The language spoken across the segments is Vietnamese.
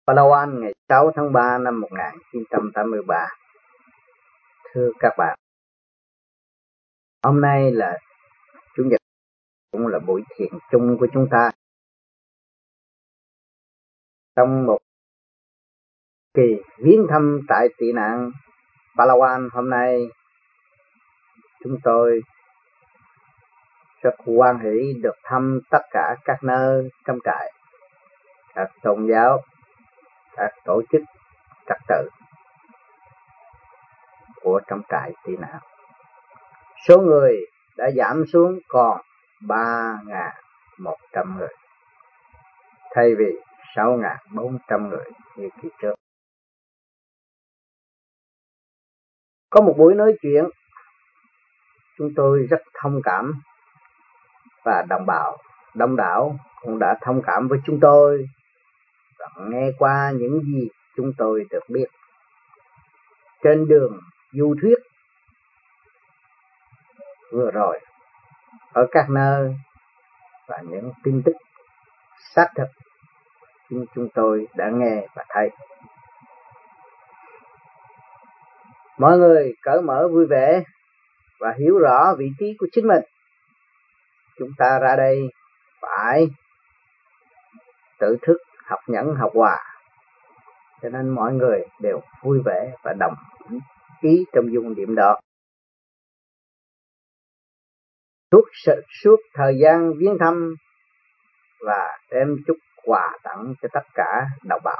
Palawan ngày 6 tháng 3 năm 1983. Thưa các bạn, hôm nay là Chủ nhật, cũng là buổi thiền chung của chúng ta. Trong một kỳ viếng thăm tại tị nạn Palawan hôm nay, chúng tôi rất hoan hỷ được thăm tất cả các nơi trong trại, các tôn giáo, các tổ chức trật tự của trong trại tị nạn. Số người đã giảm xuống còn 3.100 người, thay vì 6.400 người như kỳ trước. Có một buổi nói chuyện, chúng tôi rất thông cảm, và đồng bào đông đảo cũng đã thông cảm với chúng tôi và nghe qua những gì chúng tôi được biết trên đường du thuyết vừa rồi ở các nơi, và những tin tức xác thực chúng tôi đã nghe và thấy. Mọi người cởi mở vui vẻ và hiểu rõ vị trí của chính mình. Chúng ta ra đây phải tự thức, học nhẫn, học hòa, cho nên mọi người đều vui vẻ và đồng ý trong dung điểm đó. Suốt thời gian viếng thăm và đem chúc quà tặng cho tất cả đồng bào,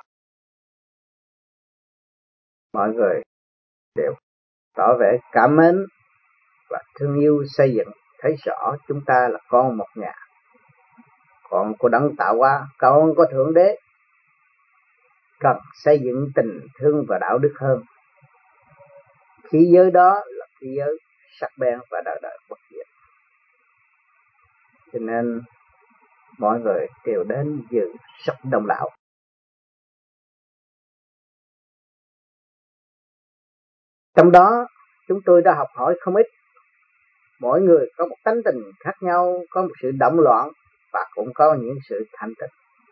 mọi người đều tỏ vẻ cảm mến và thương yêu xây dựng, thấy rõ chúng ta là con một nhà, con của đấng tạo hóa, con của Thượng Đế, cần xây dựng tình thương và đạo đức hơn. Khí giới đó là khí giới sắc bén và đời đời bất diệt. Cho nên mọi người đều đến dự rất đông đảo. Trong đó chúng tôi đã học hỏi không ít. Mỗi người có một tánh tình khác nhau, có một sự động loạn và cũng có những sự thanh tịnh.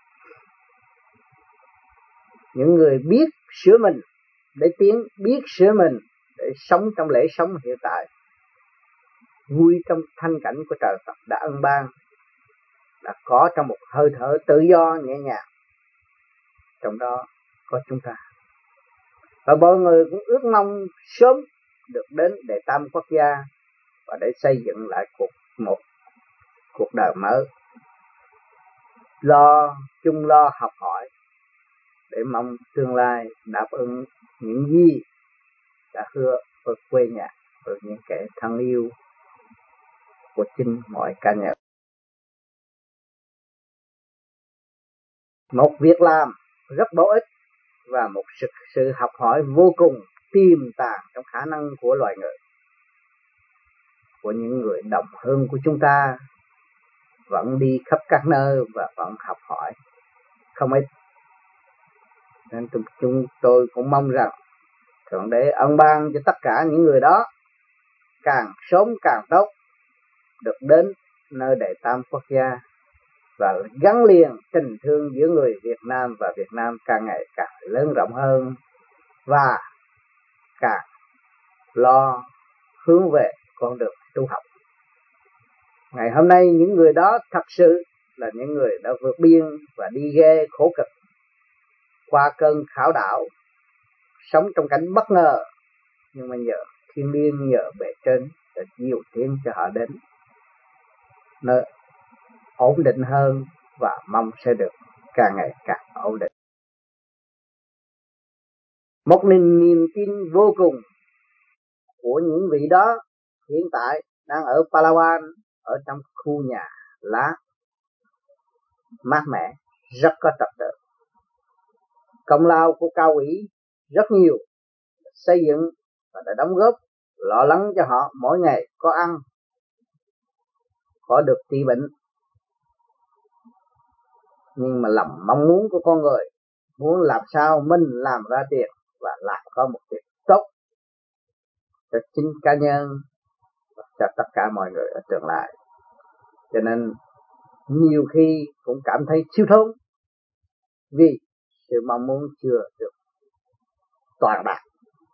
Những người biết sửa mình để tiến, biết sửa mình để sống trong lễ sống hiện tại, vui trong thanh cảnh của trời Phật đã ân ban, đã có trong một hơi thở tự do nhẹ nhàng. Trong đó có chúng ta, và mọi người cũng ước mong sớm được đến Đệ Tam Quốc gia và để xây dựng lại một cuộc đời mới, lo học hỏi để mong tương lai đáp ứng những gì đã hứa với quê nhà, với những kẻ thân yêu của chính mọi cá nhân. Một việc làm rất bổ ích và một sự học hỏi vô cùng tiềm tàng trong khả năng của loài người, của những người đồng hương của chúng ta, vẫn đi khắp các nơi và vẫn học hỏi không ít. Nên chúng tôi cũng mong rằng Thượng Đế ân ban cho tất cả những người đó càng sớm càng tốt, được đến nơi Đệ Tam Quốc gia và gắn liền tình thương giữa người Việt Nam và Việt Nam càng ngày càng lớn rộng hơn, và càng lo hướng về con đường tu học. Ngày hôm nay những người đó thật sự là những người đã vượt biên và đi ghe khổ cực, qua cơn khảo đảo, sống trong cảnh bất ngờ, nhưng mà nhờ thiên liêng, nhờ bề trên đã nhiều tiếng cho họ đến nơi ổn định hơn, và mong sẽ được càng ngày càng ổn định. Một niềm tin vô cùng của những vị đó hiện tại đang ở Palawan, ở trong khu nhà lá mát mẻ, rất có trật tự. Công lao của cao ủy rất nhiều, xây dựng và đã đóng góp lo lắng cho họ mỗi ngày có ăn, có được trị bệnh. Nhưng mà lòng mong muốn của con người muốn làm sao mình làm ra tiền và làm có một việc tốt cho chính cá nhân và cho tất cả mọi người ở tương lai. Cho nên nhiều khi cũng cảm thấy thiếu thốn vì sự mong muốn chưa được toàn đạt.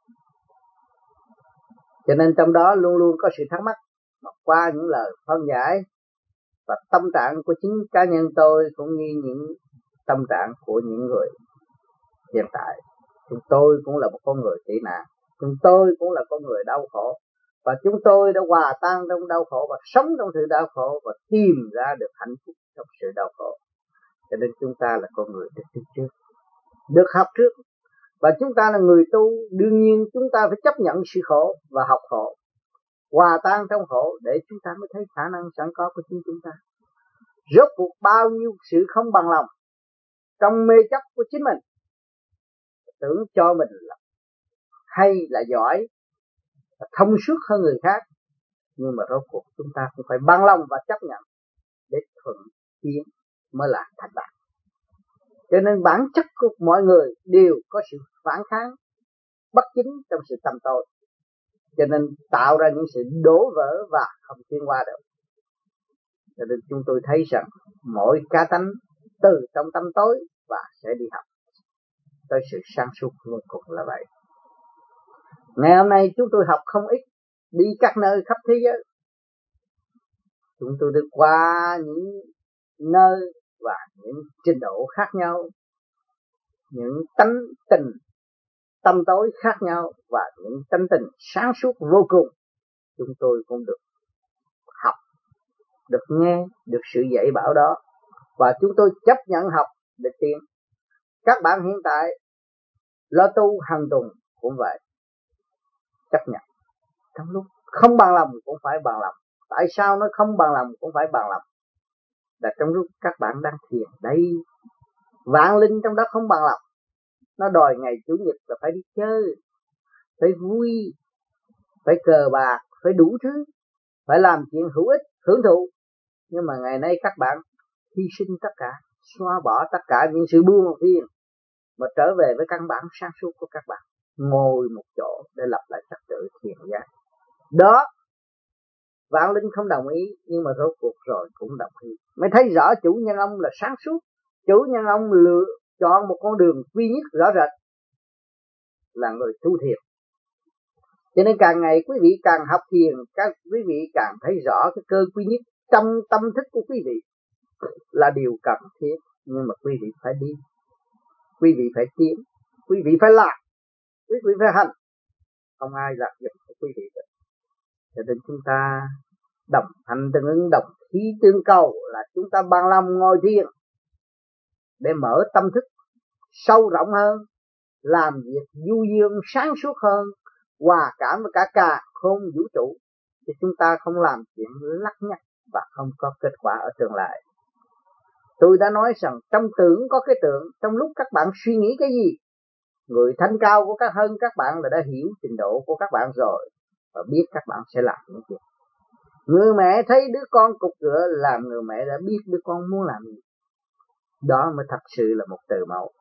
Cho nên trong đó luôn luôn có sự thắc mắc, mà qua những lời phân giải và tâm trạng của chính cá nhân tôi cũng như những tâm trạng của những người hiện tại. Chúng tôi cũng là một con người tị nạn, chúng tôi cũng là con người đau khổ, và chúng tôi đã hòa tan trong đau khổ và sống trong sự đau khổ và tìm ra được hạnh phúc trong sự đau khổ. Cho nên chúng ta là con người được đi trước, được học trước, và chúng ta là người tu, đương nhiên chúng ta phải chấp nhận sự khổ và học khổ, hòa tan trong khổ để chúng ta mới thấy khả năng sẵn có của chính chúng ta. Rốt cuộc bao nhiêu sự không bằng lòng trong mê chấp của chính mình, tưởng cho mình là hay là giỏi, là thông suốt hơn người khác, nhưng mà rốt cuộc chúng ta cũng phải bằng lòng và chấp nhận để thuận tiến mới là thành đạt. Cho nên bản chất của mọi người đều có sự phản kháng bất chính trong sự tâm tối, cho nên tạo ra những sự đổ vỡ và không tiến qua được. Cho nên chúng tôi thấy rằng mỗi cá tánh từ trong tâm tối và sẽ đi học tới sự sáng suốt vô cùng là vậy. Ngày hôm nay chúng tôi học không ít, đi các nơi khắp thế giới. Chúng tôi được qua những nơi và những trình độ khác nhau, những tánh tình tâm tối khác nhau và những tánh tình sáng suốt vô cùng. Chúng tôi cũng được học, được nghe, được sự dạy bảo đó, và chúng tôi chấp nhận học để tiến. Các bạn hiện tại lo tu hàng tuần cũng vậy, chấp nhận. Trong lúc không bằng lòng cũng phải bằng lòng. Tại sao nó không bằng lòng cũng phải bằng lòng? Là trong lúc các bạn đang thiền đây, vạn linh trong đó không bằng lòng, nó đòi ngày chủ nhật là phải đi chơi, phải vui, phải cờ bạc, phải đủ thứ, phải làm chuyện hữu ích, hưởng thụ. Nhưng mà ngày nay các bạn hy sinh tất cả, xóa bỏ tất cả những sự buông phiền, mà trở về với căn bản sáng suốt của các bạn, ngồi một chỗ để lập lại trật tự thiền giác. Đó, vạn linh không đồng ý, nhưng mà rốt cuộc rồi cũng đồng ý. Mới thấy rõ chủ nhân ông là sáng suốt, chủ nhân ông lựa chọn một con đường duy nhất rõ rệt là người tu thiền. Cho nên càng ngày quý vị càng học thiền, các quý vị càng thấy rõ cái cơ quý nhất trong tâm thức của quý vị là điều cần thiết. Nhưng mà quý vị phải đi, quý vị phải tiến, quý vị phải làm, quý vị phải hành, không ai làm giùm cho quý vị được. Cho nên chúng ta đồng hành tương ứng, đồng khí tương cầu, là chúng ta bằng lòng ngồi thiền để mở tâm thức sâu rộng hơn, làm việc du dương sáng suốt hơn, hòa cảm với cả khôn vũ trụ, thì chúng ta không làm chuyện lắc nhắc và không có kết quả ở tương lai. Tôi đã nói rằng trong tưởng có cái tượng, trong lúc các bạn suy nghĩ cái gì, người thanh cao của các hơn các bạn là đã hiểu trình độ của các bạn rồi và biết các bạn sẽ làm những chuyện. Người mẹ thấy đứa con cục cửa, làm người mẹ đã biết đứa con muốn làm gì. Đó mới thật sự là một từ mẫu.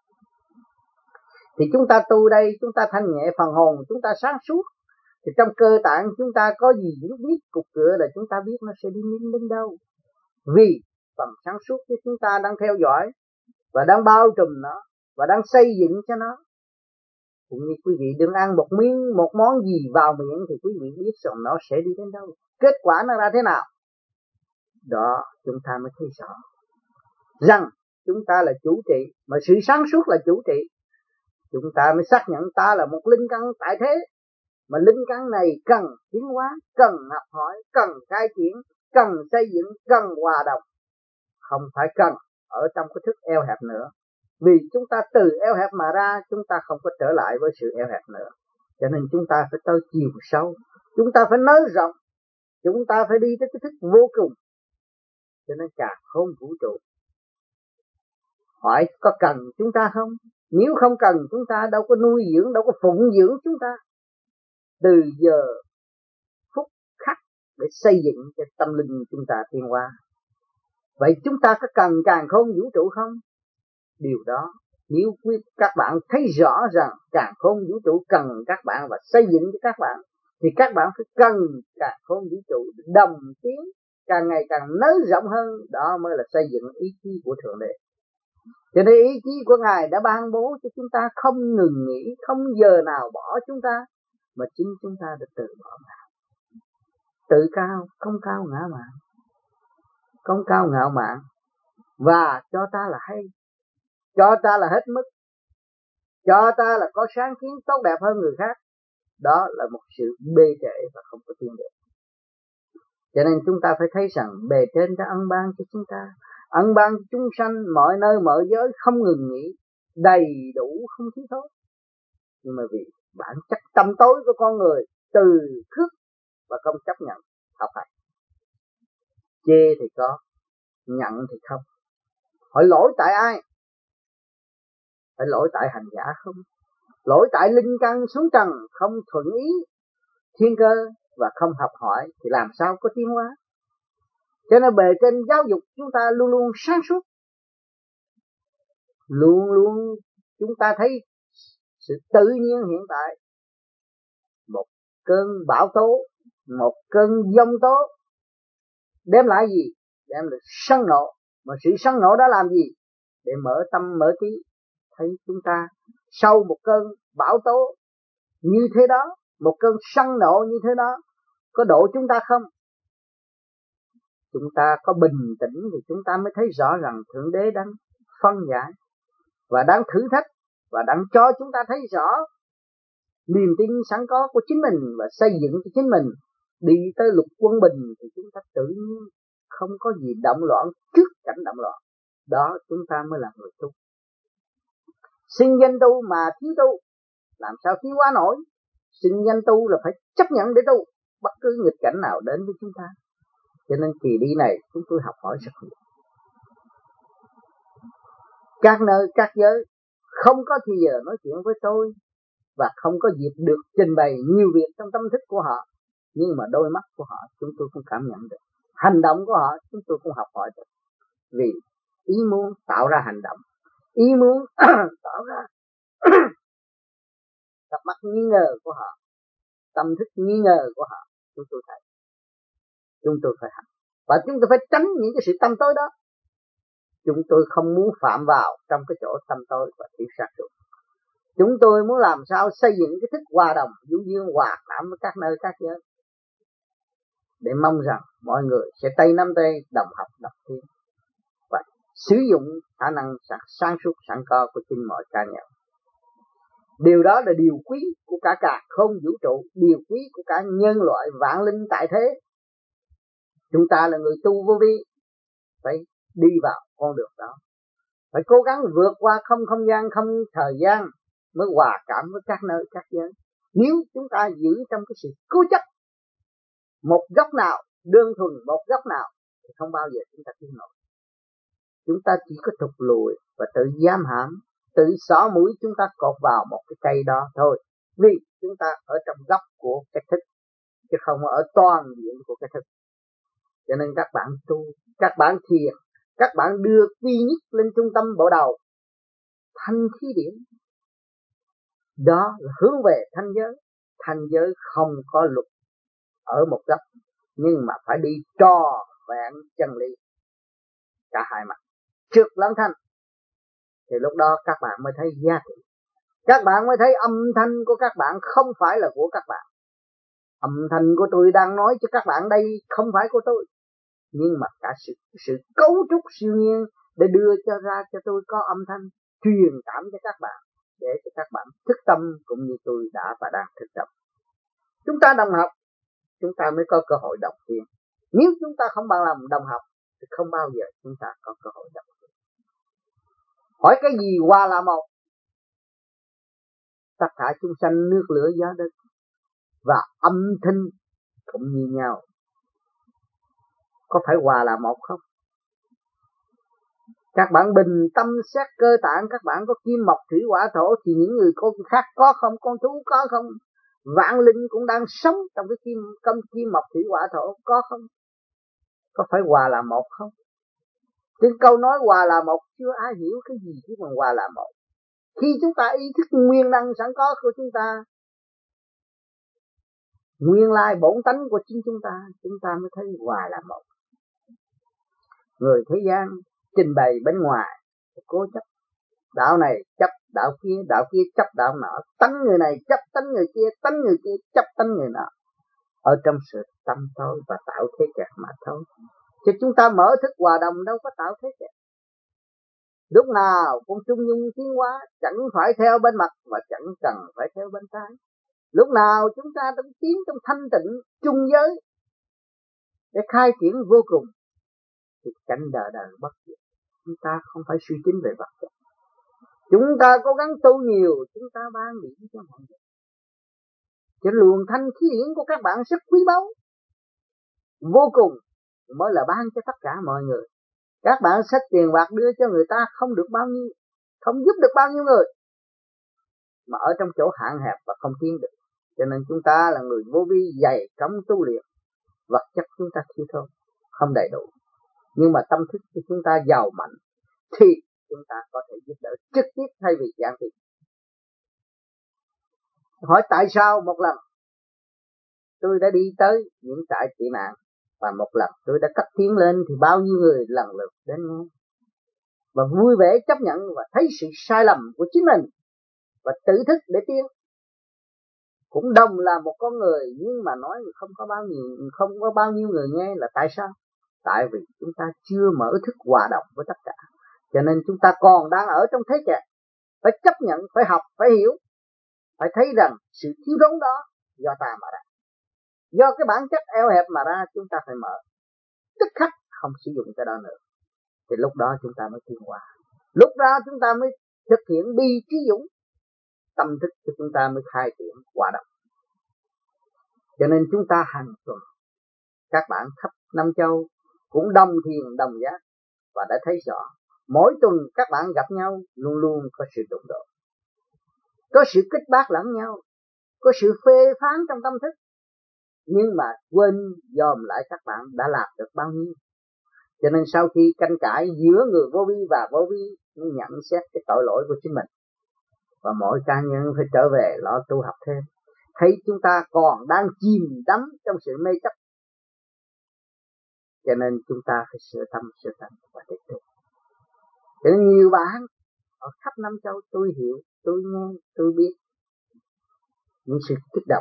Thì chúng ta tu đây, chúng ta thanh nhẹ phần hồn, chúng ta sáng suốt, thì trong cơ tạng chúng ta có gì nhúc nhích cục cửa là chúng ta biết nó sẽ đi đến đâu. Vì phần sáng suốt của chúng ta đang theo dõi và đang bao trùm nó và đang xây dựng cho nó. Cũng như quý vị đừng ăn một món gì vào miệng thì quý vị biết rằng nó sẽ đi đến đâu, kết quả nó ra thế nào. Đó, chúng ta mới thấy rõ rằng chúng ta là chủ trị, mà sự sáng suốt là chủ trị. Chúng ta mới xác nhận ta là một linh căn tại thế, mà linh căn này cần tiến hóa, cần học hỏi, cần khai triển, cần xây dựng, cần hòa đồng, không phải cần ở trong cái thức eo hẹp nữa. Vì chúng ta từ eo hẹp mà ra, chúng ta không có trở lại với sự eo hẹp nữa. Cho nên chúng ta phải tới chiều sâu, chúng ta phải nới rộng, chúng ta phải đi tới cái thức vô cùng. Cho nên cả không vũ trụ hỏi có cần chúng ta không? Nếu không cần chúng ta đâu có nuôi dưỡng, đâu có phụng dưỡng chúng ta từ giờ phút khắc để xây dựng cho tâm linh chúng ta tiến hóa. Vậy chúng ta có cần càn khôn vũ trụ không? Điều đó nếu các bạn thấy rõ rằng càn khôn vũ trụ cần các bạn và xây dựng cho các bạn, thì các bạn phải cần càn khôn vũ trụ đồng tiến càng ngày càng nới rộng hơn. Đó mới là xây dựng ý chí của Thượng Đế. Cho nên ý chí của Ngài đã ban bố cho chúng ta không ngừng nghỉ, không giờ nào bỏ chúng ta, mà chính chúng ta đã tự bỏ ngã. Tự cao, không cao ngã mạn, không cao ngạo mạn, và cho ta là hay, cho ta là hết mức, cho ta là có sáng kiến tốt đẹp hơn người khác. Đó là một sự bê trễ và không có tiến được. Cho nên chúng ta phải thấy rằng bề trên đã ân ban cho chúng ta, ân ban cho chúng sanh mọi nơi mọi giới không ngừng nghỉ, đầy đủ không thiếu thốn. Nhưng mà vì bản chất tâm tối của con người từ khước và không chấp nhận học hành, chê thì có, nhận thì không. Hỏi lỗi tại ai? Phải lỗi tại hành giả không? Lỗi tại linh căn xuống trần không thuận ý thiên cơ và không học hỏi thì làm sao có tiến hóa. Cho nên bề trên giáo dục chúng ta luôn luôn sáng suốt, luôn luôn chúng ta thấy sự tự nhiên hiện tại. Một cơn bão tố, một cơn giông tố đem lại gì? Đem lại sân nộ. Mà sự sân nộ đó làm gì? Để mở tâm mở trí, thấy chúng ta sau một cơn bão tố như thế đó, một cơn sân nộ như thế đó, có độ chúng ta không? Chúng ta có bình tĩnh thì chúng ta mới thấy rõ rằng Thượng Đế đang phân giải và đang thử thách và đang cho chúng ta thấy rõ niềm tin sẵn có của chính mình và xây dựng cho chính mình. Đi tới lục quân bình thì chúng ta tự nhiên không có gì động loạn trước cảnh động loạn. Đó chúng ta mới là người tu. Sinh danh tu mà thiếu tu làm sao tiến hóa nổi? Sinh danh tu là phải chấp nhận để tu bất cứ nghịch cảnh nào đến với chúng ta. Cho nên kỳ đi này chúng tôi học hỏi rất nhiều. Các nơi các giới không có thì giờ nói chuyện với tôi và không có dịp được trình bày nhiều việc trong tâm thức của họ, nhưng mà đôi mắt của họ chúng tôi cũng cảm nhận được, hành động của họ chúng tôi cũng học hỏi được. Vì ý muốn tạo ra hành động, ý muốn tạo ra cặp mắt nghi ngờ của họ, tâm thức nghi ngờ của họ, chúng tôi thấy, chúng tôi phải hành và chúng tôi phải tránh những cái sự tâm tối đó. Chúng tôi không muốn phạm vào trong cái chỗ tâm tối và thiếu sáng suốt. Chúng tôi muốn làm sao xây dựng cái thức hòa đồng, du dương hòa cảm với các nơi các giới, để mong rằng mọi người sẽ tay nắm tay đồng học đồng tiến và sử dụng khả năng sáng suốt sẵn có của chính mọi cá nhân. Điều đó là điều quý của cả không vũ trụ, điều quý của cả nhân loại vạn linh tại thế. Chúng ta là người tu vô vi, phải đi vào con đường đó, phải cố gắng vượt qua không không gian, không thời gian mới hòa cảm với các nơi các giới. Nếu chúng ta giữ trong cái sự cố chấp một góc nào, đơn thuần một góc nào, thì không bao giờ chúng ta tiến nổi. Chúng ta chỉ có thụt lùi và tự giam hãm, tự xỏ mũi chúng ta cột vào một cái cây đó thôi. Vì chúng ta ở trong góc của cái thức, chứ không ở toàn diện của cái thức. Cho nên các bạn tu, các bạn thiền, các bạn đưa duy nhất lên trung tâm bộ đầu, thanh khí điển. Đó là hướng về thanh giới. Thanh giới không có luật ở một góc, nhưng mà phải đi trò vẹn chân lý cả hai mặt, trước lẫn thanh. Thì lúc đó các bạn mới thấy giá trị. Các bạn mới thấy âm thanh của các bạn không phải là của các bạn. Âm thanh của tôi đang nói cho các bạn đây không phải của tôi, nhưng mà cả sự cấu trúc siêu nhiên để đưa ra cho tôi có âm thanh truyền cảm cho các bạn, để cho các bạn thức tâm cũng như tôi đã và đang thức tâm. Chúng ta đồng học, chúng ta mới có cơ hội đồng tiến. Nếu chúng ta không bằng lòng đồng học thì không bao giờ chúng ta có cơ hội đồng tiến. Hỏi cái gì hòa là một? Tất cả chúng sanh nước lửa gió đất và âm thanh cũng như nhau, có phải hòa là một không? Các bạn bình tâm xét cơ tạng, các bạn có kim mộc thủy hỏa thổ, thì những người con khác có không? Con thú có không? Vạn linh cũng đang sống trong cái kim mộc thủy hỏa thổ, có không? Có phải hòa là một không? Trên câu nói hòa là một chưa ai hiểu cái gì chứ mà hòa là một. Khi chúng ta ý thức nguyên năng sẵn có của chúng ta, nguyên lai bổn tánh của chính chúng ta mới thấy hòa là một. Người thế gian trình bày bên ngoài cố chấp, Đạo này chấp đạo kia chấp đạo nọ, tánh người này chấp tánh người kia chấp tánh người nọ, ở trong sự tâm thôi và tạo thế kẹt mà thôi. Chứ chúng ta mở thức hòa đồng đâu có tạo thế kẹt. Lúc nào cũng trung dung tiến hóa, chẳng phải theo bên mặt và chẳng cần phải theo bên trái. Lúc nào chúng ta cũng tiến trong thanh tịnh chung giới để khai triển vô cùng, thì cảnh đời đời bất diệt. Chúng ta không phải suy tính về vật chất. Chúng ta cố gắng tu nhiều, chúng ta ban điểm cho mọi người. Cái luồng thanh khí điển của các bạn rất quý báu, vô cùng, mới là ban cho tất cả mọi người. Các bạn xách tiền bạc đưa cho người ta không được bao nhiêu, không giúp được bao nhiêu người, mà ở trong chỗ hạn hẹp và không tiến được. Cho nên chúng ta là người vô vi dày công tu luyện, vật chất chúng ta thiếu thốn, không đầy đủ. Nhưng mà tâm thức của chúng ta giàu mạnh thì chúng ta có thể giúp đỡ trực tiếp thay vì giản thị. Hỏi tại sao một lần tôi đã đi tới những trại tị nạn, và một lần tôi đã cất tiếng lên thì bao nhiêu người lần lượt đến nghe và vui vẻ chấp nhận và thấy sự sai lầm của chính mình và tự thức để tiến. Cũng đồng là một con người, nhưng mà nói không có bao nhiêu người nghe là tại sao? Tại vì chúng ta chưa mở thức hòa đồng với tất cả, cho nên chúng ta còn đang ở trong thế kẹt. Phải chấp nhận, phải học, phải hiểu, phải thấy rằng sự thiếu thốn đó do ta mà ra, do cái bản chất eo hẹp mà ra. Chúng ta phải mở, tức khắc không sử dụng cái đó nữa, thì lúc đó chúng ta mới tiến hóa. Lúc đó chúng ta mới thực hiện bi trí dũng, tâm thức của chúng ta mới khai triển hòa đồng. Cho nên chúng ta hàng tuần, các bạn khắp năm châu cũng đồng thiền đồng giác và đã thấy rõ, mỗi tuần các bạn gặp nhau luôn luôn có sự đụng độ, có sự kích bác lẫn nhau, có sự phê phán trong tâm thức, nhưng mà quên dòm lại các bạn đã làm được bao nhiêu. Cho nên sau khi tranh cãi giữa người vô vi và vô vi, mới nhận xét cái tội lỗi của chính mình, và mỗi cá nhân phải trở về lo tu học thêm. Thấy chúng ta còn đang chìm đắm trong sự mê chấp, cho nên chúng ta phải sửa tâm và tiếp tục. Cho nên nhiều bạn ở khắp năm châu, tôi hiểu, tôi nghe, tôi biết những sự kích động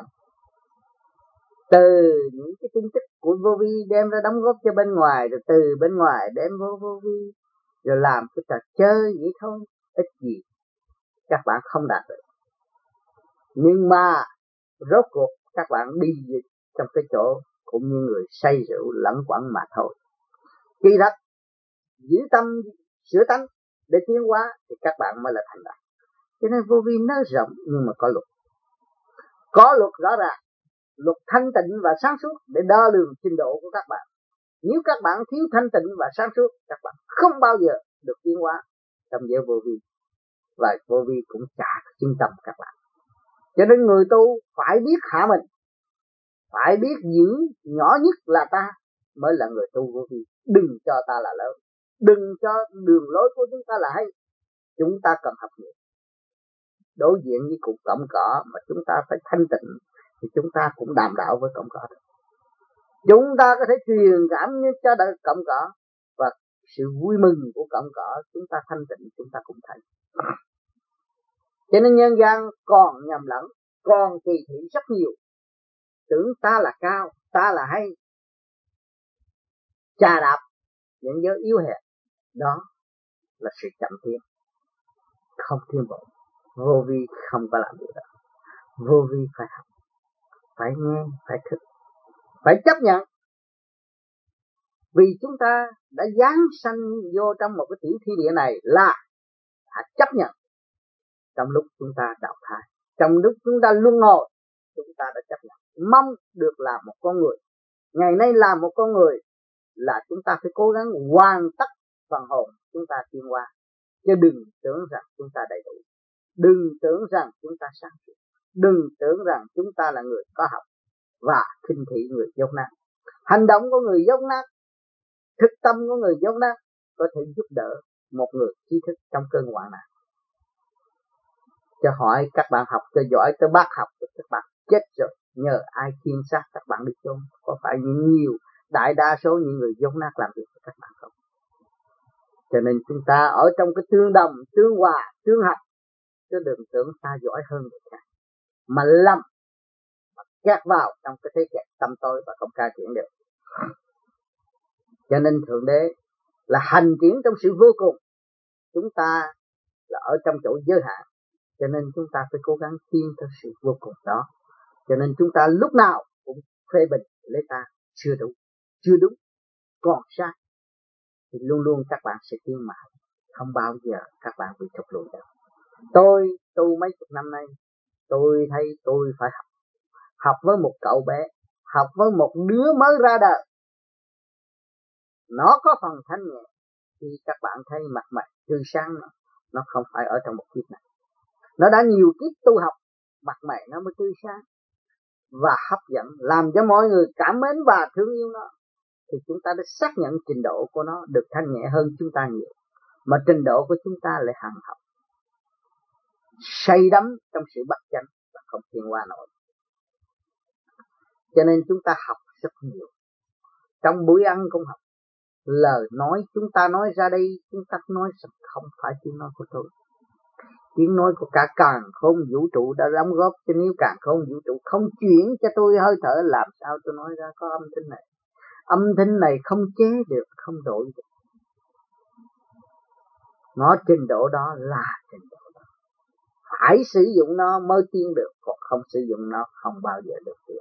từ những cái tin tức của vô vi đem ra đóng góp cho bên ngoài, rồi từ bên ngoài đem vô vi, rồi làm cái trò chơi vậy thôi, ít gì các bạn không đạt được. Nhưng mà rốt cuộc các bạn đi trong cái chỗ cũng như người say rượu lẫn quẩn mà thôi. Khi đó giữ tâm sửa tánh để tiến hóa thì các bạn mới là thành đạt. Cho nên vô vi nó rộng nhưng mà có luật, có luật rõ ràng, luật thanh tịnh và sáng suốt để đo lường trình độ của các bạn. Nếu các bạn thiếu thanh tịnh và sáng suốt, các bạn không bao giờ được tiến hóa trong giới vô vi, và vô vi cũng trả trung tâm các bạn. Cho nên người tu phải biết hạ mình, phải biết giữ nhỏ nhất là ta mới là người tu vô vi. Đừng cho ta là lớn, đừng cho đường lối của chúng ta là hay. Chúng ta cần học nhiều. Đối diện với cục cọng cỏ mà chúng ta phải thanh tịnh thì chúng ta cũng đàm đạo với cọng cỏ được. Chúng ta có thể truyền cảm cho cọng cỏ, và sự vui mừng của cọng cỏ chúng ta thanh tịnh chúng ta cũng thấy. Cho nên nhân gian còn nhầm lẫn, còn kỳ thị rất nhiều, tưởng ta là cao, ta là hay, chà đạp những giới yếu hèn. Đó là sự chậm tiến, không tiến bộ. Vô vi không có làm điều đó. Vô vi phải học, phải nghe, phải thực, phải chấp nhận. Vì chúng ta đã giáng sanh vô trong một cái tiểu thiên địa này là phải chấp nhận. Trong lúc chúng ta đào thai, trong lúc chúng ta luân hồi, chúng ta đã chấp nhận, mong được làm một con người. Ngày nay làm một con người là chúng ta phải cố gắng hoàn tất phần hồn chúng ta tiến hóa, chứ đừng tưởng rằng chúng ta đầy đủ, đừng tưởng rằng chúng ta sáng suốt, đừng tưởng rằng chúng ta là người có học và khinh thị người dốt nát. Hành động của người dốt nát, thực tâm của người dốt nát có thể giúp đỡ một người trí thức trong cơn hoạn nạn. Cho hỏi các bạn học cho giỏi tới bác học thì các bạn chết rồi, nhờ ai khiêng xác các bạn đi chôn? Có phải những nhiều đại đa số những người dốt nát làm việc của các bạn không? Cho nên chúng ta ở trong cái tương đồng, tương hòa, tương hợp, chứ đừng tưởng ta giỏi hơn người khác mà lầm, mà kẹt vào trong cái thế kẹt tâm tối và không cải thiện được. Cho nên Thượng Đế là hành triển trong sự vô cùng, chúng ta là ở trong chỗ giới hạn, cho nên chúng ta phải cố gắng tiến tới sự vô cùng đó. Cho nên chúng ta lúc nào cũng phê bình lấy ta chưa đúng, chưa đúng, còn sai, thì luôn luôn các bạn sẽ tiến mãi, không bao giờ các bạn bị thụt lùi đâu. Tôi tu mấy chục năm nay, tôi thấy tôi phải học với một cậu bé, học với một đứa mới ra đời, nó có phần thanh nhẹ, thì các bạn thấy mặt mày tươi sáng, nó không phải ở trong một kiếp này, nó đã nhiều kiếp tu học, mặt mày nó mới tươi sáng và hấp dẫn, làm cho mọi người cảm mến và thương yêu nó. Thì chúng ta đã xác nhận trình độ của nó được thanh nhẹ hơn chúng ta nhiều, mà trình độ của chúng ta lại hằng học, say đắm trong sự bất chánh và không tiến qua nổi. Cho nên chúng ta học rất nhiều, trong buổi ăn cũng học. Lời nói chúng ta nói ra đây, chúng ta nói không phải tiếng nói của tôi, tiếng nói của cả càn khôn vũ trụ đã đóng góp. Cho nếu càn khôn vũ trụ không chuyển cho tôi hơi thở, làm sao tôi nói ra có âm thanh này? Âm thanh này không chế được, không đổi được. Nó trình độ đó là trình độ đó, phải sử dụng nó mới tiến được, còn không sử dụng nó không bao giờ được tiến.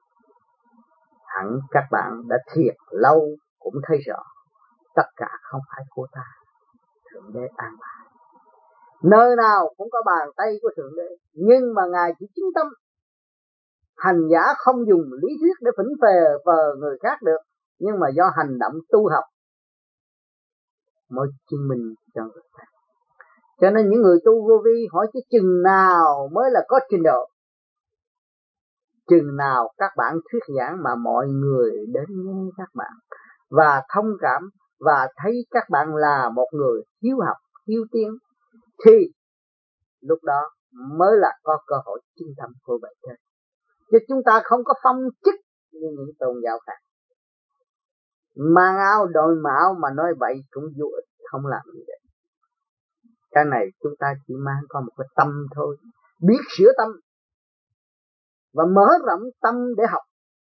Hẳn các bạn đã thiệt lâu cũng thấy rõ, tất cả không phải của ta, Thượng Đế an bài. Nơi nào cũng có bàn tay của Thượng Đế, nhưng mà Ngài chỉ chứng tâm. Hành giả không dùng lý thuyết để phỉnh phờ người khác được, nhưng mà do hành động tu học mới chứng minh cho người khác. Cho nên những người tu vô vi hỏi chứ chừng nào mới là có trình độ? Chừng nào các bạn thuyết giảng mà mọi người đến nghe các bạn và thông cảm và thấy các bạn là một người hiếu học, hiếu tiến, thì lúc đó mới là có cơ hội chứng tâm của bề trên. Chứ chúng ta không có phong chức như những tôn giáo khác, mang áo đội mạo mà nói vậy cũng vô ích, không làm gì được. Cái này chúng ta chỉ mang có một cái tâm thôi, biết sửa tâm và mở rộng tâm để học,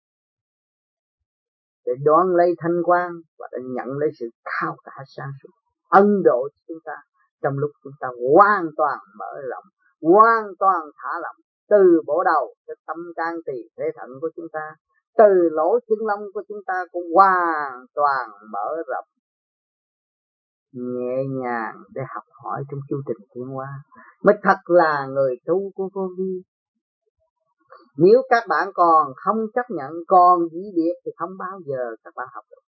để đoan lấy thanh quan và để nhận lấy sự khao khát sáng suốt, ân độ chúng ta trong lúc chúng ta hoàn toàn mở rộng, hoàn toàn thả lỏng. Từ bộ đầu cái tâm can tỳ phế thận của chúng ta, từ lỗ chân lông của chúng ta cũng hoàn toàn mở rộng, nhẹ nhàng để học hỏi trong chu trình tiến hóa, mới thật là người tu của vô vi. Nếu các bạn còn không chấp nhận, còn dĩ biệt thì không bao giờ các bạn học được.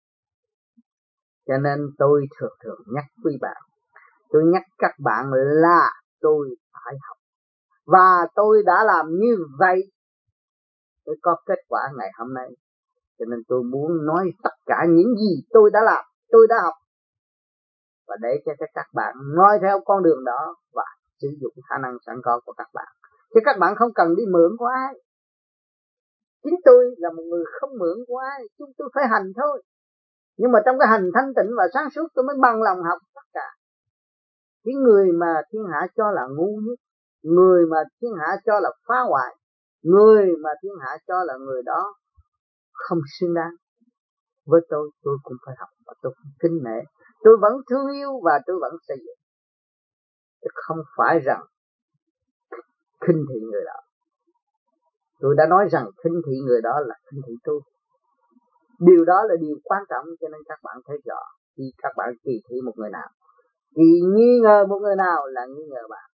Cho nên tôi thường nhắc quý bạn, tôi nhắc các bạn là tôi phải học, và tôi đã làm như vậy mới có kết quả ngày hôm nay. Cho nên tôi muốn nói tất cả những gì tôi đã làm, tôi đã học, và để cho các bạn nói theo con đường đó và sử dụng khả năng sẵn có của các bạn. Chứ các bạn không cần đi mượn của ai. Chính tôi là một người không mượn của ai, chúng tôi phải hành thôi. Nhưng mà trong cái hành thanh tịnh và sáng suốt tôi mới bằng lòng học tất cả. Cái người mà thiên hạ cho là ngu nhất, người mà thiên hạ cho là phá hoại, người mà thiên hạ cho là người đó không xứng đáng với tôi cũng phải học và tôi cũng kính nể. Tôi vẫn thương yêu và tôi vẫn xây dựng. Không phải rằng khinh thị người đó. Tôi đã nói rằng khinh thị người đó là khinh thị tôi. Điều đó là điều quan trọng, cho nên các bạn thấy rõ. Khi các bạn kỳ thị một người nào, khi nghi ngờ một người nào là nghi ngờ bạn,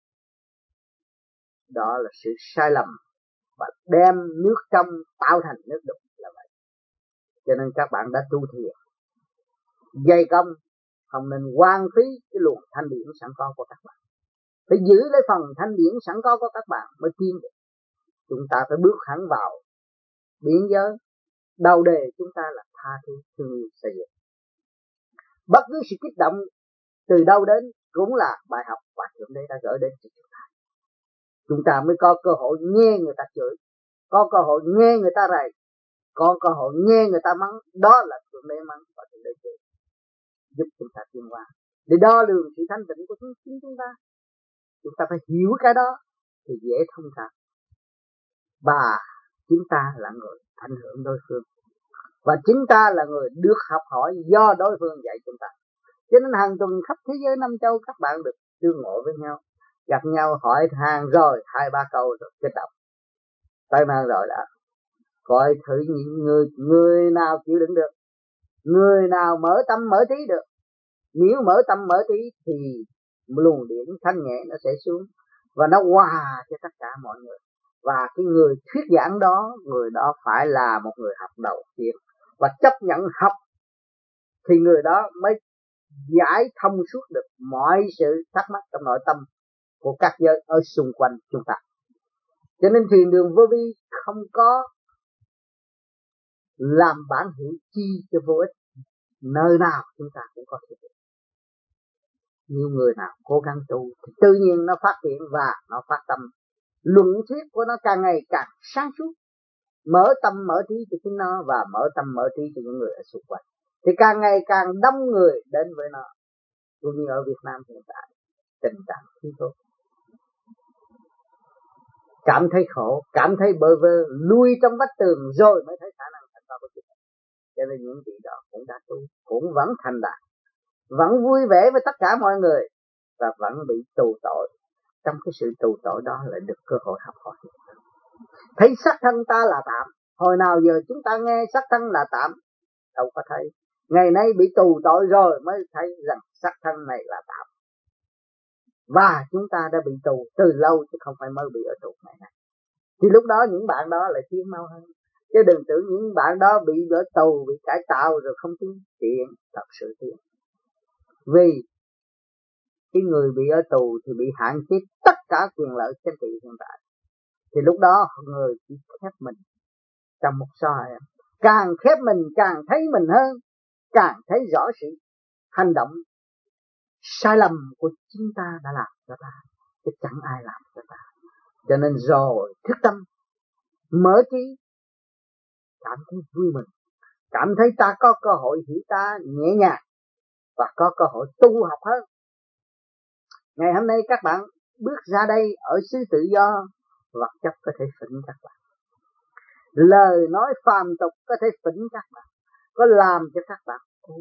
đó là sự sai lầm và đem nước trong tạo thành nước đục là vậy. Cho nên các bạn đã tu thiền dày công, không nên hoang phí cái luồng thanh điển sẵn có của các bạn. Phải giữ lấy phần thanh điển sẵn có của các bạn mới tiến được. Chúng ta phải bước hẳn vào biển giới. Đầu đề chúng ta là tha thứ, thương yêu, xây dựng. Bất cứ sự kích động từ đâu đến cũng là bài học và Thượng Đế đã gửi đến cho chúng ta. Chúng ta mới có cơ hội nghe người ta chửi, có cơ hội nghe người ta rầy, có cơ hội nghe người ta mắng. Đó là Thượng Đế mắng và Thượng Đế chửi. giúp chúng ta tiến hóa, để đo lường sự thanh tịnh của chính chúng ta. Chúng ta phải hiểu cái đó thì dễ thông cảm. Và chúng ta là người ảnh hưởng đối phương, và chính ta là người được học hỏi do đối phương dạy chúng ta. Cho nên hàng tuần khắp thế giới năm châu các bạn được tương ngộ với nhau, gặp nhau hỏi han rồi 2-3 câu rồi kết động tay mang rồi đã. Coi thử những người nào chịu đựng được, người nào mở tâm mở trí được. Nếu mở tâm mở trí thì luồng điển thanh nhẹ nó sẽ xuống và nó hòa cho tất cả mọi người. Và cái người thuyết giảng đó, người đó phải là một người học đầu tiên và chấp nhận học, thì người đó mới giải thông suốt được mọi sự thắc mắc trong nội tâm của các giới ở xung quanh chúng ta. Cho nên thiền đường vô vi không có làm bản hiệu chi cho vô ích, nơi nào chúng ta cũng có thể. Nhiều người nào cố gắng tu thì tự nhiên nó phát triển và nó phát tâm. Luận thuyết của nó càng ngày càng sáng suốt, mở tâm mở trí cho chính nó và mở tâm mở trí cho những người ở xung quanh, thì càng ngày càng đông người đến với nó. Cũng như ở Việt Nam hiện tại tình trạng thiếu thốn, cảm thấy khổ, cảm thấy bơ vơ, lui trong vách tường rồi mới thấy khả năng thành công của chúng ta. Cho nên những vị đó cũng đã tu, cũng vẫn thành đạt, vẫn vui vẻ với tất cả mọi người và vẫn bị tù tội. Trong cái sự tù tội đó lại được cơ hội học hỏi. Thấy sắc thân ta là tạm, hồi nào giờ chúng ta nghe sắc thân là tạm, đâu có thấy. Ngày nay bị tù tội rồi mới thấy rằng sắc thân này là tạm. Và chúng ta đã bị tù từ lâu chứ không phải mới bị ở tù ngày nay. Thì lúc đó những bạn đó lại tiến mau hơn. Chứ đừng tưởng những bạn đó bị ở tù, bị cải tạo rồi không tiến, chuyện thật sự tiến. Vì cái người bị ở tù thì bị hạn chế tất cả quyền lợi chính trị hiện tại. Thì lúc đó người chỉ khép mình trong một xoài. Càng khép mình càng thấy mình hơn, càng thấy rõ sự hành động sai lầm của chính ta đã làm cho ta, chứ chẳng ai làm cho ta. Cho nên rồi thức tâm, mở trí, cảm thấy vui mừng, cảm thấy ta có cơ hội hiểu ta nhẹ nhàng và có cơ hội tu học hơn. Ngày hôm nay các bạn bước ra đây ở xứ tự do, vật chất có thể phỉnh các bạn, lời nói phàm tục có thể phỉnh các bạn, có làm cho các bạn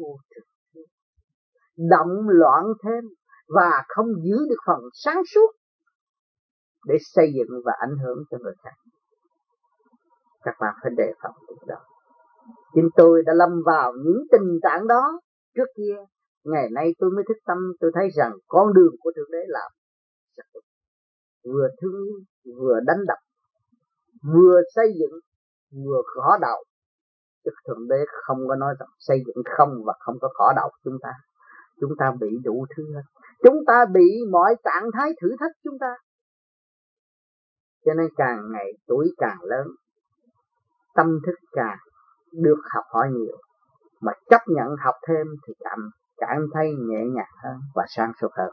động loạn thêm và không giữ được phần sáng suốt để xây dựng và ảnh hưởng cho người khác. Các bạn phải đề phòng điều đó. Chính tôi đã lâm vào những tình trạng đó trước kia. Ngày nay tôi mới thức tâm, tôi thấy rằng con đường của Thượng Đế làm vừa thương yêu, vừa đánh đập, vừa xây dựng, vừa khỏ đầu. Chứ Thượng Đế không có nói rằng xây dựng không và không có khỏ đầu chúng ta. Chúng ta bị đủ thứ hết. Chúng ta bị mọi trạng thái thử thách chúng ta. Cho nên càng ngày tuổi càng lớn, tâm thức càng được học hỏi nhiều, mà chấp nhận học thêm thì cảm thấy nhẹ nhàng hơn và sáng suốt hơn.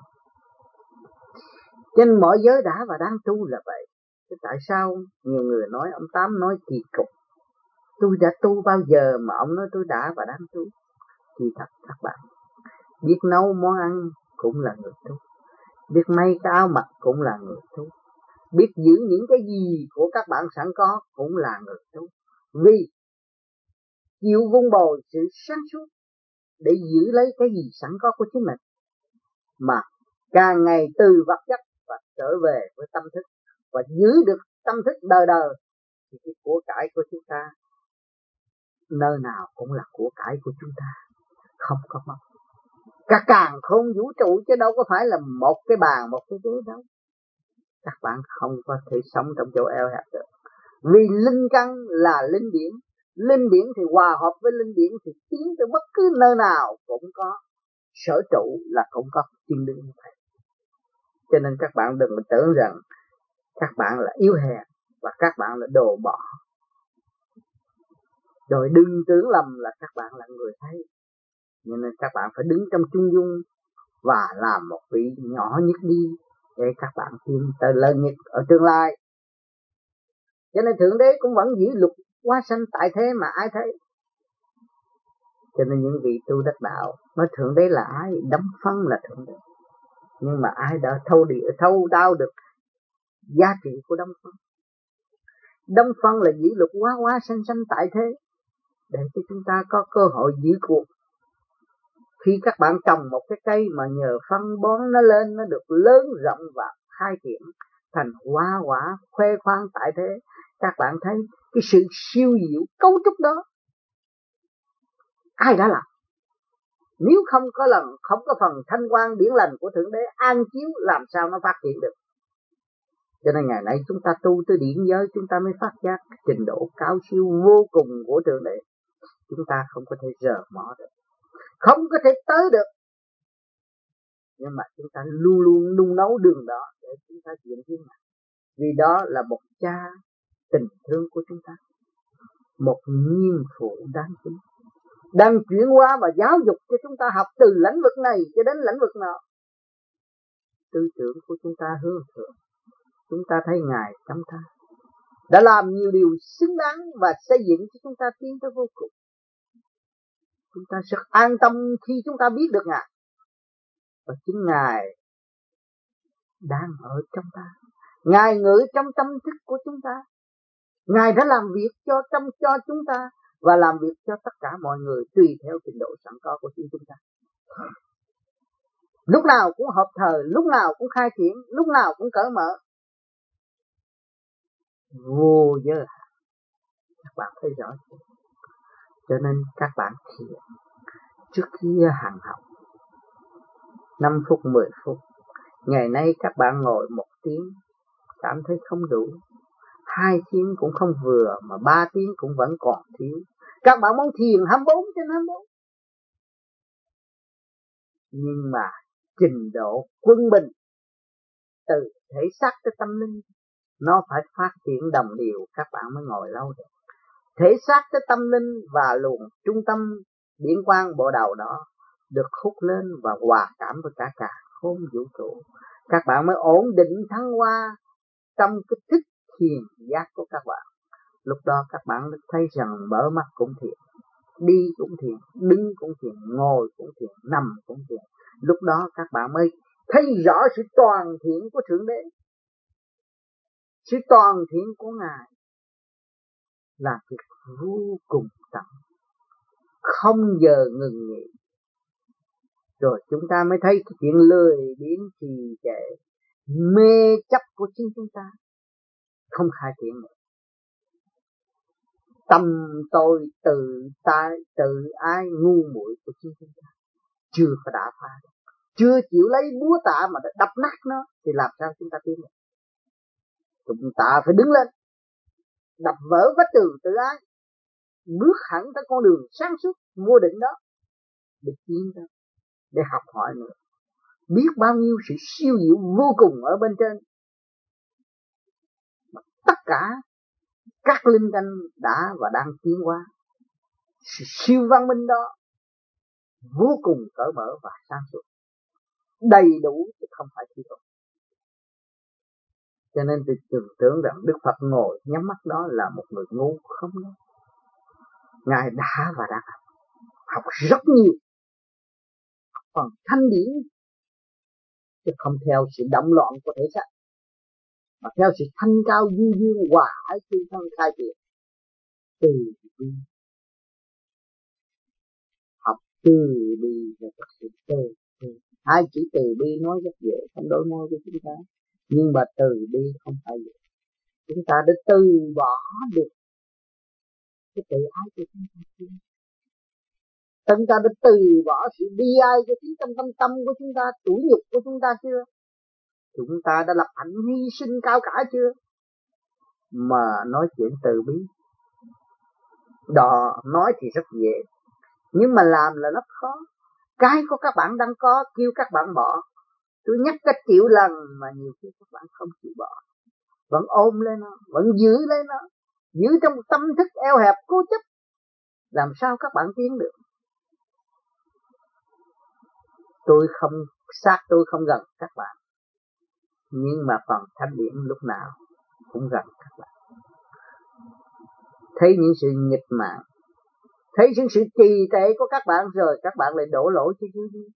Cho nên mọi giới đã và đang tu là vậy. Thế tại sao nhiều người nói ông Tám nói kỳ cục? Tôi đã tu bao giờ mà ông nói tôi đã và đang tu? Kỳ thật các bạn, biết nấu món ăn cũng là người tu, biết may cái áo mặc cũng là người tu, biết giữ những cái gì của các bạn sẵn có cũng là người tu. Vì chịu vun bồi sự sáng suốt để giữ lấy cái gì sẵn có của chính mình, mà càng ngày từ vật chất và trở về với tâm thức và giữ được tâm thức đời đời, thì cái của cải của chúng ta nơi nào cũng là của cải của chúng ta, không có mất. Cả càn khôn vũ trụ chứ đâu có phải là một cái bàn một cái ghế đâu. Các bạn không có thể sống trong chỗ eo hẹp được. Vì linh căn là linh điển, linh điển thì hòa hợp với linh điển thì tiến tới bất cứ nơi nào cũng có sở trụ, là cũng có chân đứng như vậy. Cho nên các bạn đừng tưởng rằng các bạn là yếu hèn và các bạn là đồ bỏ. Rồi đừng tưởng lầm là các bạn là người thấy. Nên các bạn phải đứng trong trung dung và làm một vị nhỏ nhất đi để các bạn tiến tới lớn nhất ở tương lai. Cho nên Thượng Đế cũng vẫn giữ luật hóa sanh tại thế mà ai thấy. Cho nên những vị tu đắc đạo nói Thượng Đế là ai? Đấm phân là Thượng Đế. Nhưng mà ai đã thâu đau được giá trị của đấm phân? Đấm phân là dĩ luật hóa hóa sanh sanh tại thế, để cho chúng ta có cơ hội giữ cuộc. Khi các bạn trồng một cái cây mà nhờ phân bón nó lên, nó được lớn rộng và khai triển thành hoa quả khoe khoang tại thế, các bạn thấy cái sự siêu diệu cấu trúc đó ai đã làm? Nếu không có phần thanh quan điển lành của Thượng Đế an chiếu, làm sao nó phát triển được? Cho nên ngày nay chúng ta tu tới điển giới, chúng ta mới phát giác trình độ cao siêu vô cùng của Thượng Đế. Chúng ta không có thể dờ mỏ được, không có thể tới được, nhưng mà chúng ta luôn luôn nung nấu đường đó để chúng ta chuyển tiến. Vì đó là một cha tình thương của chúng ta, một nghiêm phụ đáng kính, đang chuyển hóa và giáo dục cho chúng ta học từ lĩnh vực này cho đến lĩnh vực nào. Tư tưởng của chúng ta hướng thượng, chúng ta thấy Ngài chăm tha đã làm nhiều điều xứng đáng và xây dựng cho chúng ta tiến tới vô cùng. Chúng ta rất an tâm khi chúng ta biết được Ngài, và chính Ngài đang ở trong ta. Ngài ngự trong tâm thức của chúng ta. Ngài đã làm việc cho chúng ta và làm việc cho tất cả mọi người tùy theo trình độ sẵn có của chúng ta. Lúc nào cũng hợp thời, lúc nào cũng khai triển, lúc nào cũng cởi mở, vô giới hạn. Các bạn thấy rõ chưa? Cho nên các bạn thiền trước khi hàng học 5 phút 10 phút. Ngày nay các bạn ngồi 1 tiếng cảm thấy không đủ, 2 tiếng cũng không vừa, mà 3 tiếng cũng vẫn còn thiếu. Các bạn muốn thiền 24/24, nhưng mà trình độ quân bình từ thể xác tới tâm linh nó phải phát triển đồng đều, các bạn mới ngồi lâu được. Thể xác tới tâm linh và luồng trung tâm điển quang bộ đầu đó được hút lên và hòa cảm với cả khôn vũ trụ, các bạn mới ổn định thăng hoa trong cái thức thiền giác của các bạn. Lúc đó các bạn thấy rằng mở mắt cũng thiền, đi cũng thiền, đứng cũng thiền, ngồi cũng thiền, nằm cũng thiền. Lúc đó các bạn mới thấy rõ sự toàn thiện của Thượng Đế, sự toàn thiện của Ngài là việc vô cùng tận, không giờ ngừng nghỉ. Rồi chúng ta mới thấy cái chuyện lười biếng trì trệ, mê chấp của chính chúng ta không khai triển nữa. Tâm tôi tự ái ngu muội của chính chúng ta chưa có đả phá được, chưa chịu lấy búa tạ mà đập nát nó, thì làm sao chúng ta tiến được? Chúng ta phải đứng lên, đập vỡ vách tường tự ái, bước hẳn tới con đường sáng suốt vô định đó để tiến ra, để học hỏi nữa. Biết bao nhiêu sự siêu diệu vô cùng ở bên trên, mà tất cả các linh căn đã và đang tiến hóa. Sự siêu văn minh đó vô cùng cởi mở và sáng suốt, đầy đủ chứ không phải thiếu thốn. Cho nên tôi tưởng rằng Đức Phật ngồi nhắm mắt đó là một người ngu, không đâu. Ngài đã và đang học rất nhiều, còn thanh điển, chứ không theo sự động loạn của thể xác, mà theo sự thanh cao du dương hòa ái tương thân khai triển. Từ bi, học từ bi và thực sự từ bi. Hai chữ từ bi nói rất dễ, không đối môi với chúng ta, nhưng mà từ bi không phải dễ. Chúng ta đã từ bỏ được cái tự ái của chúng ta chưa? Chúng ta đã từ bỏ sự bi ai cho chính trong tâm của chúng ta, tủi nhục của chúng ta chưa? Chúng ta đã lập hạnh hy sinh cao cả chưa? Mà nói chuyện từ bi đó, nói thì rất dễ, nhưng mà làm là rất khó. Cái của các bạn đang có kêu các bạn bỏ, tôi nhắc cách triệu lần mà nhiều khi các bạn không chịu bỏ, vẫn ôm lên nó, vẫn giữ lên nó, giữ trong một tâm thức eo hẹp cố chấp, làm sao các bạn tiến được? Tôi không sát, tôi không gần các bạn, nhưng mà phần thanh điển lúc nào cũng gần các bạn. Thấy những sự nghịch mạng, Thấy những sự trì trệ của các bạn rồi các bạn lại đổ lỗi cho vô vi.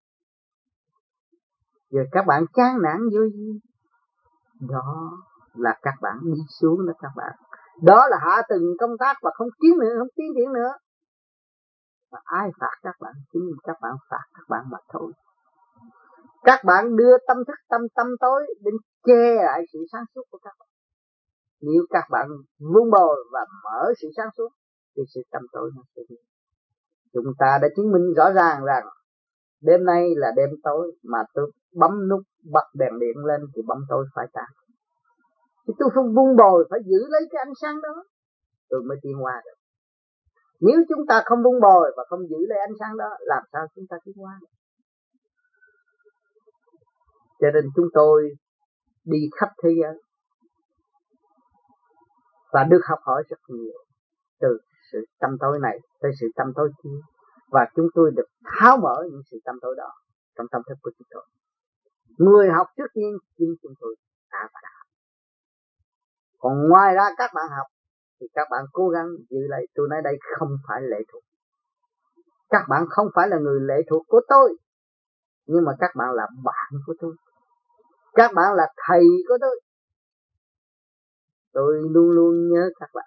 Rồi các bạn chán nản vô vi. Đó là các bạn đi xuống đó các bạn. Đó là hạ từng công tác và không tiến nữa, không tiến triển nữa. Và ai phạt các bạn? Chính các bạn phạt các bạn mà thôi. Các bạn đưa tâm thức tâm tối đến che lại sự sáng suốt của các bạn. Nếu các bạn vun bồi và mở sự sáng suốt thì sự tâm tối nó sẽ đi. Chúng ta đã chứng minh rõ ràng rằng đêm nay là đêm tối mà tôi bấm nút bật đèn điện lên thì bóng tối phải tan. Thì tôi không vun bồi phải giữ lấy cái ánh sáng đó tôi mới tiến hóa được. Nếu chúng ta không vun bồi và không giữ lấy ánh sáng đó, làm sao chúng ta tiến hóa được? Cho nên chúng tôi đi khắp thế giới và được học hỏi rất nhiều từ sự tâm tối này tới sự tâm tối kia, và chúng tôi được tháo mở những sự tâm tối đó trong tâm thức của chúng tôi. Người học trước tiên chính chúng tôi đã và đã. Còn ngoài ra các bạn học thì các bạn cố gắng giữ lại. Tôi nói đây không phải lệ thuộc. Các bạn không phải là người lệ thuộc của tôi, nhưng mà các bạn là bạn của tôi. Các bạn là thầy của tôi. Tôi luôn luôn nhớ các bạn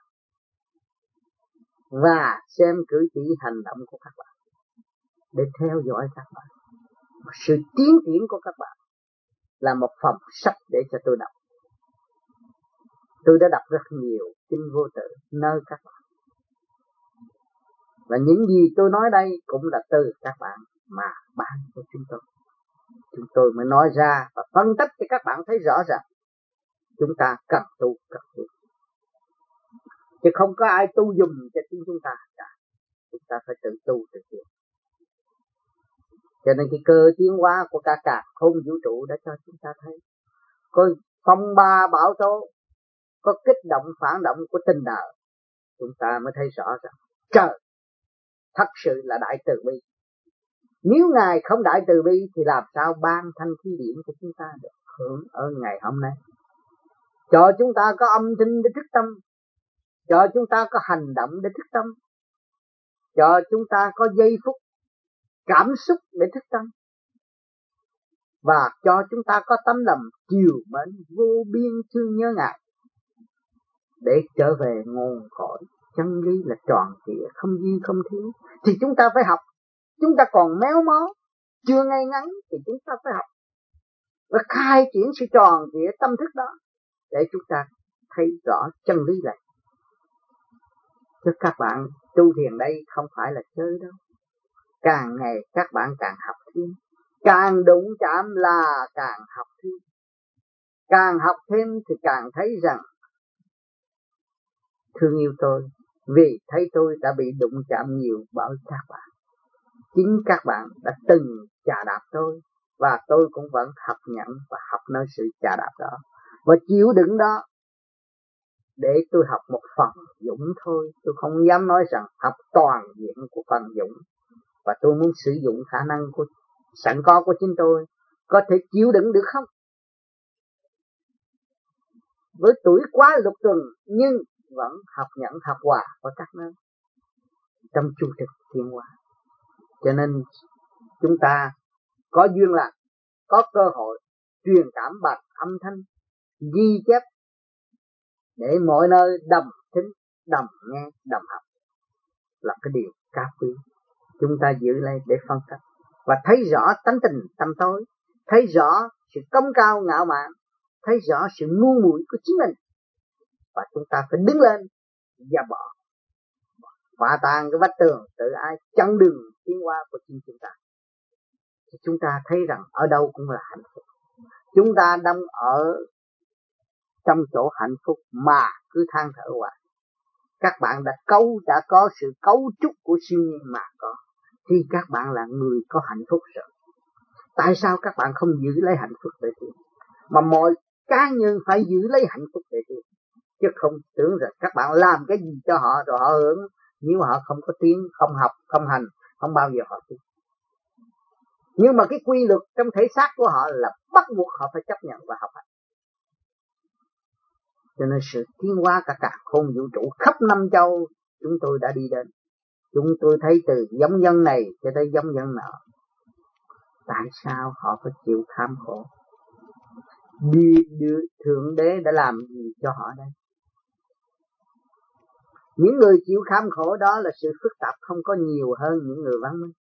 và xem cử chỉ hành động của các bạn để theo dõi các bạn. Sự tiến triển của các bạn là một phần sách để cho tôi đọc. Tôi đã đọc rất nhiều kinh vô tự nơi các bạn. Và những gì tôi nói đây cũng là từ các bạn mà ban cho chúng tôi. Chúng tôi mới nói ra và phân tích cho các bạn thấy rõ ràng chúng ta cần tu. Chứ không có ai tu dùng cho chúng ta cả. Chúng ta phải tự tu tự tiến. Cho nên cái cơ tiến hóa của cả không vũ trụ đã cho chúng ta thấy. Có phong ba bão tố, có kích động phản động của tình đời. Chúng ta mới thấy rõ rằng trời thật sự là đại từ bi. Nếu Ngài không đại từ bi thì làm sao ban thanh khí điển cho chúng ta được hưởng ở ngày hôm nay. Cho chúng ta có âm thanh để thức tâm, cho chúng ta có hành động để thức tâm, cho chúng ta có giây phút cảm xúc để thức tâm, và cho chúng ta có tấm lòng chiều mến vô biên thương nhớ Ngài để trở về nguồn cội chân lý là tròn trịa, không duyên không thiếu. Thì chúng ta phải học. Chúng ta còn méo mó, chưa ngay ngắn thì chúng ta phải học và khai triển sự tròn trịa tâm thức đó để chúng ta thấy rõ chân lý này. Chứ các bạn tu thiền đây không phải là chơi đâu. Càng ngày các bạn càng học thêm, càng đụng chạm là càng học thêm. Càng học thêm thì càng thấy rằng thương yêu tôi, vì thấy tôi đã bị đụng chạm nhiều bởi các bạn. Chính các bạn đã từng chà đạp tôi, và tôi cũng vẫn học nhận và học nơi sự chà đạp đó và chịu đựng đó để tôi học một phần dũng thôi. Tôi không dám nói rằng học toàn diện của phần dũng, và tôi muốn sử dụng khả năng của sẵn có của chính tôi. Có thể chịu đựng được không? Với tuổi quá lục tuần nhưng vẫn học nhận học hòa ở các nơi trong chu thực tiến hóa. Cho nên chúng ta có duyên lành, có cơ hội truyền cảm bằng âm thanh, ghi chép để mọi nơi đồng thính, đồng nghe, đồng học là cái điều cao quý. Chúng ta giữ lấy để phân tích và thấy rõ tánh tình tâm tối, thấy rõ sự cống cao ngạo mạn, thấy rõ sự ngu muội của chính mình, và chúng ta phải đứng lên và bỏ phá tan cái vách tường tự ái chặn đường tiến hóa của chính chúng ta. Thì chúng ta thấy rằng ở đâu cũng là hạnh phúc. Chúng ta đang ở trong chỗ hạnh phúc mà cứ than thở hoài. Các bạn đã có sự cấu trúc của siêu nhiên mà có, thì các bạn là người có hạnh phúc rồi. Tại sao các bạn không giữ lấy hạnh phúc để tiến? Mà mọi cá nhân phải giữ lấy hạnh phúc để tiến, chứ không tưởng rằng các bạn làm cái gì cho họ rồi họ hưởng. Nếu họ không có tiến, không học, không hành, không bao giờ họ tiến. Nhưng mà cái quy luật trong thể xác của họ là bắt buộc họ phải chấp nhận và học hành. Cho nên sự tiến hóa cả khôn vũ trụ khắp năm châu chúng tôi đã đi đến, Chúng tôi thấy từ giống nhân này cho tới giống nhân nọ. Tại sao họ phải chịu tham khổ? Thượng đế đã làm gì cho họ đây? Những người chịu kham khổ đó là sự phức tạp không có nhiều hơn những người văn minh.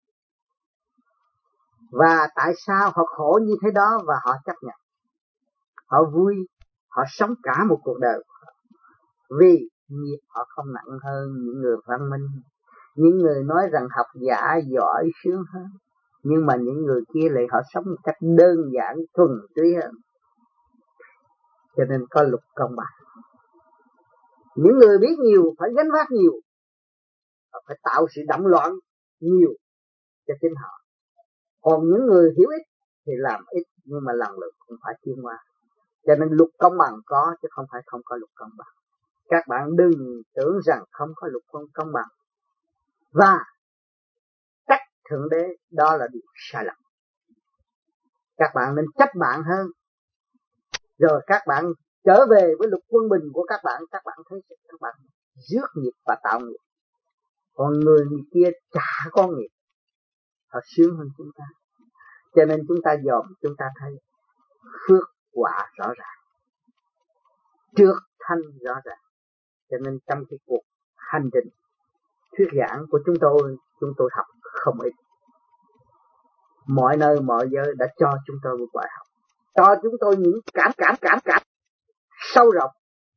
Và tại sao họ khổ như thế đó và họ chấp nhận? Họ vui, họ sống cả một cuộc đời. Vì nghiệp họ không nặng hơn những người văn minh. Những người nói rằng học giả giỏi sướng hơn. Nhưng mà những người kia lại họ sống một cách đơn giản thuần túy hơn. Cho nên có luật công bằng. Những người biết nhiều phải gánh vác nhiều, họ phải tạo sự động loạn nhiều cho chính họ. Còn những người hiểu ít thì làm ít nhưng mà lần lượt cũng phải tiến qua. Cho nên luật công bằng có chứ không phải không có luật công bằng. Các bạn đừng tưởng rằng không có luật công bằng. Và trách Thượng Đế đó là điều sai lầm. Các bạn nên trách bạn hơn. Rồi các bạn trở về với luật quân bình của các bạn thấy các bạn rước nghiệp và tạo nghiệp. Còn người kia chả có nghiệp, họ sướng hơn chúng ta. Cho nên chúng ta dòm chúng ta thấy phước quả rõ ràng, trước thanh rõ ràng. Cho nên trong cái cuộc hành trình thuyết giảng của chúng tôi học không ít. Mọi nơi mọi giới đã cho chúng tôi một bài học, cho chúng tôi những cảm sâu rộng,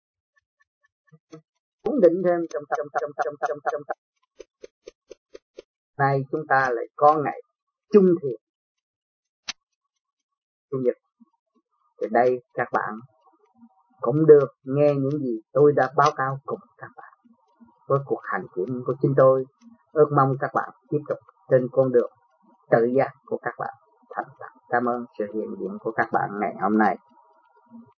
cũng định thêm trong tâm. Nay chúng ta lại có ngày chung thiền Chủ nhật. Thì đây các bạn cũng được nghe những gì tôi đã báo cáo cùng các bạn. Với cuộc hành trình của chính tôi, ước mong các bạn tiếp tục trên con đường tự giác của các bạn. Thành thật cảm ơn sự hiện diện của các bạn ngày hôm nay.